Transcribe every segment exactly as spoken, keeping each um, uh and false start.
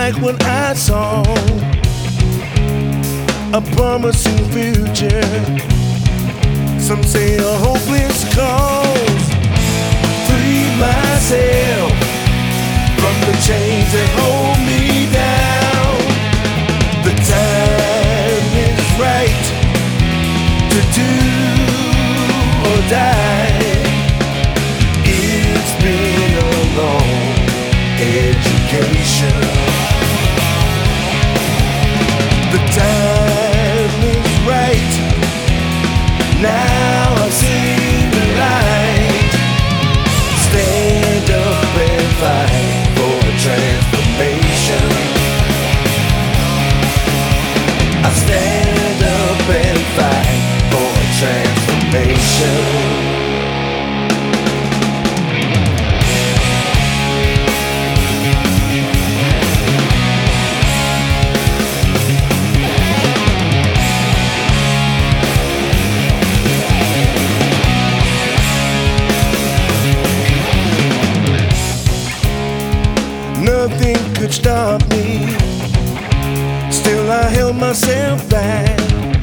like when I saw a promising future. Some say a hopeless cause. Free myself from the chains that hold me down. The time is right to do or die. It's been a long education. The time is right. Now I see the light. Stand up and fight for a transformation. I stand up and fight for a transformation. Nothing could stop me. Still I held myself back.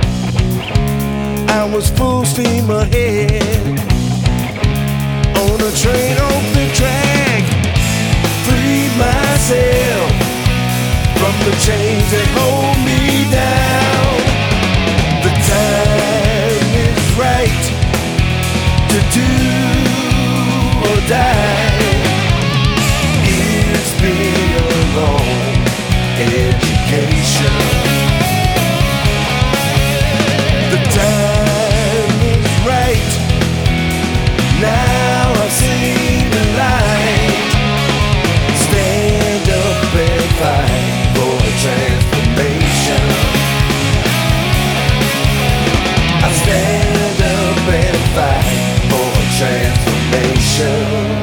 I was full steam ahead on a train off the track. Free myself from the chains that hold me down. The time is right to do or die. It's been a long education. The time is right. Now I see the light. Stand up and fight for a transformation. I stand up and fight for a transformation.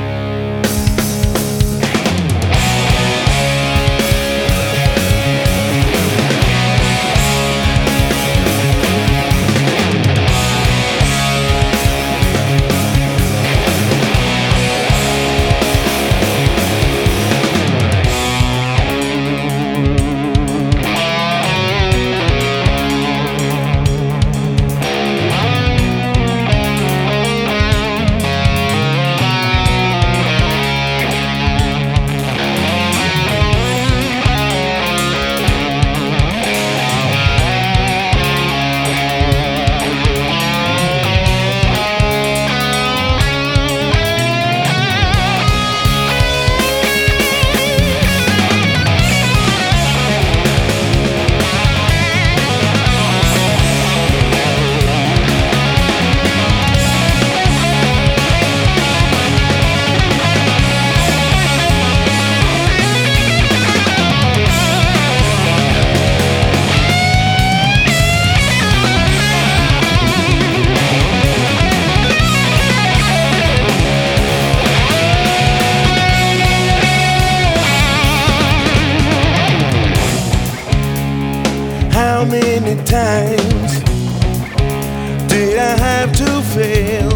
How many times did I have to fail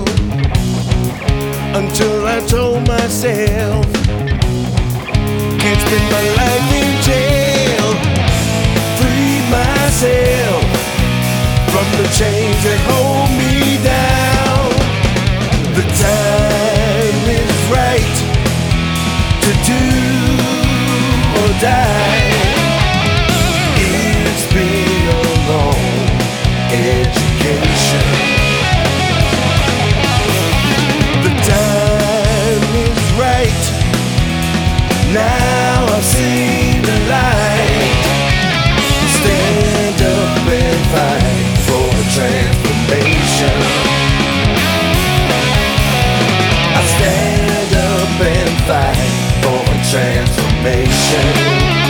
until I told myself can't spend my life in jail? Free myself from the chains that hold me down. The time is right to do or die. It's been a long education. The time is right. Now I see the light. Stand up and fight for a transformation. I stand up and fight for a transformation.